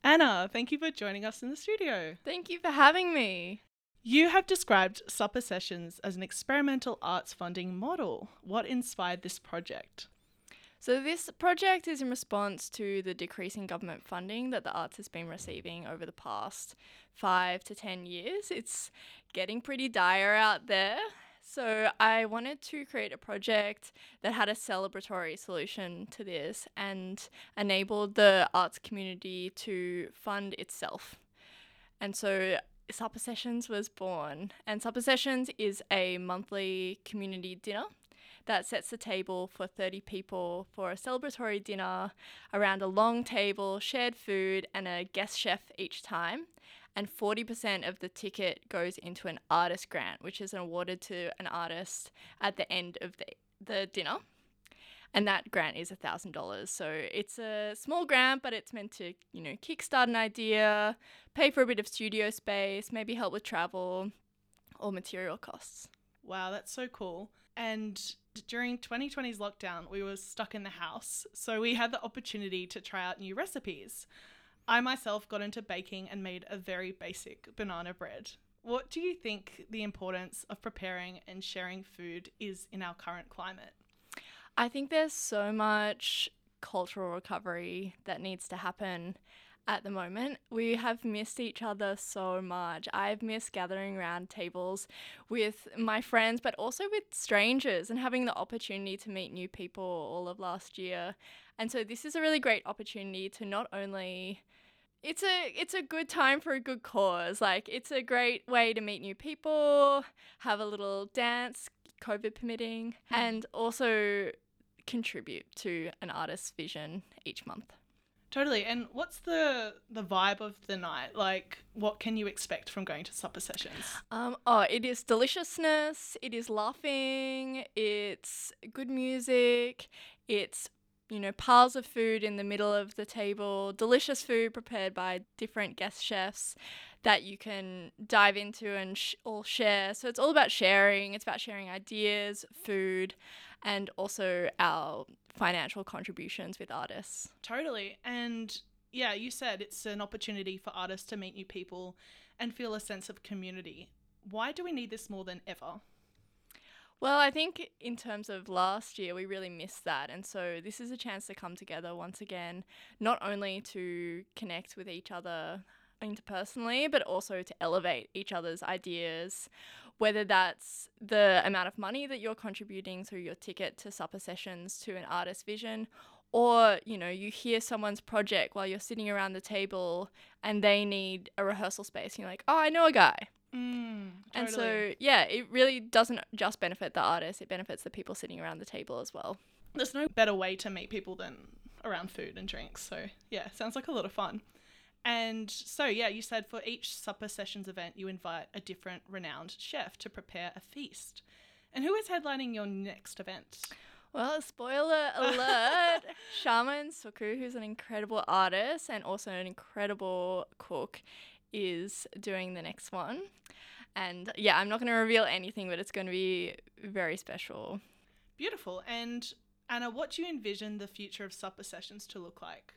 Anna, thank you for joining us in the studio. Thank you for having me. You have described Supper Sessions as an experimental arts funding model. What inspired this project? So this project is in response to the decreasing government funding that the arts has been receiving over the past 5 to 10 years. It's getting pretty dire out there. So I wanted to create a project that had a celebratory solution to this and enabled the arts community to fund itself. And so Supper Sessions was born. And Supper Sessions is a monthly community dinner that sets the table for 30 people for a celebratory dinner around a long table, shared food, and a guest chef each time. And 40% of the ticket goes into an artist grant, which is awarded to an artist at the end of the dinner. And that grant is $1,000. So it's a small grant, but it's meant to, kickstart an idea, pay for a bit of studio space, maybe help with travel or material costs. Wow, that's so cool. And during 2020's lockdown, we were stuck in the house, so we had the opportunity to try out new recipes. I myself got into baking and made a very basic banana bread. What do you think the importance of preparing and sharing food is in our current climate? I think there's so much cultural recovery that needs to happen at the moment. We have missed each other so much. I've missed gathering around tables with my friends, but also with strangers and having the opportunity to meet new people all of last year. And so this is a really great opportunity to not only it's a good time for a good cause. Like it's a great way to meet new people, have a little dance, COVID permitting, and also contribute to an artist's vision each month. Totally. And what's the vibe of the night? Like, what can you expect from going to Supper Sessions? It is deliciousness, it is laughing, it's good music, it's piles of food in the middle of the table, delicious food prepared by different guest chefs that you can dive into and all share. So it's all about sharing. It's about sharing ideas, food, and also our financial contributions with artists. Totally. And yeah, you said it's an opportunity for artists to meet new people and feel a sense of community. Why do we need this more than ever? Well, I think in terms of last year, we really missed that. And so this is a chance to come together once again, not only to connect with each other interpersonally, but also to elevate each other's ideas, whether that's the amount of money that you're contributing through your ticket to Supper Sessions to an artist's vision, or, you hear someone's project while you're sitting around the table and they need a rehearsal space. And you're like, oh, I know a guy. Totally. And so, yeah, it really doesn't just benefit the artist, it benefits the people sitting around the table as well. There's no better way to meet people than around food and drinks. So, yeah, sounds like a lot of fun. And so, yeah, you said for each Supper Sessions event, you invite a different renowned chef to prepare a feast. And who is headlining your next event? Well, spoiler alert, Shaman Suku, who's an incredible artist and also an incredible cook, is doing the next one. And yeah, I'm not going to reveal anything, but it's going to be very special. Beautiful. And Anna, what do you envision the future of Supper Sessions to look like?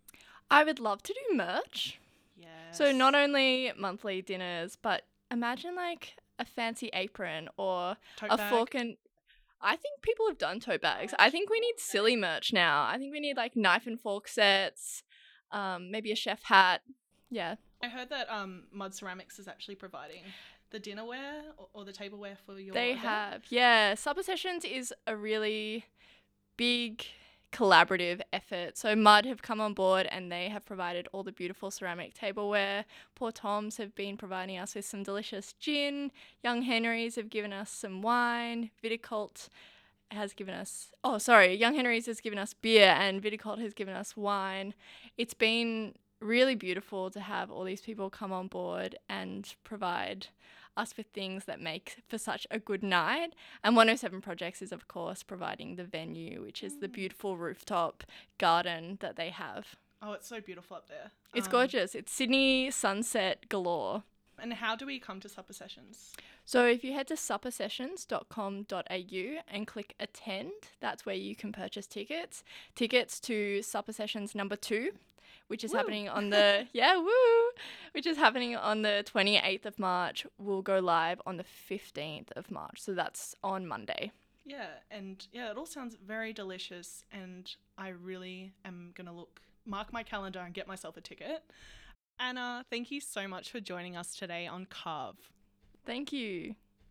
I would love to do merch. Yes. So not only monthly dinners, but imagine like a fancy apron or Tote a bag. fork and I think people have done tote bags. I think we need silly merch now. I think we need like knife and fork sets, maybe a chef hat. Yeah. I heard that Mud Ceramics is actually providing the dinnerware or the tableware for your They event. have. Yeah. Supper Sessions is a really big collaborative effort. So Mud have come on board and they have provided all the beautiful ceramic tableware. Poor Toms have been providing us with some delicious gin. Young Henry's have given us some wine. Viticult has given us Young Henry's has given us beer and Viticult has given us wine. It's been really beautiful to have all these people come on board and provide us with things that make for such a good night. And 107 Projects is, of course, providing the venue, which is the beautiful rooftop garden that they have. Oh, it's so beautiful up there. It's gorgeous. It's Sydney sunset galore. And how do we come to supper sessions? So if you head to suppersessions.com.au and click attend, that's where you can purchase tickets. Tickets to Supper Sessions number 2, which is happening on the which is happening on the 28th of March, will go live on the 15th of March. So that's on Monday. Yeah, and it all sounds very delicious, and I really am going to mark my calendar and get myself a ticket. Anna, thank you so much for joining us today on Carve. Thank you.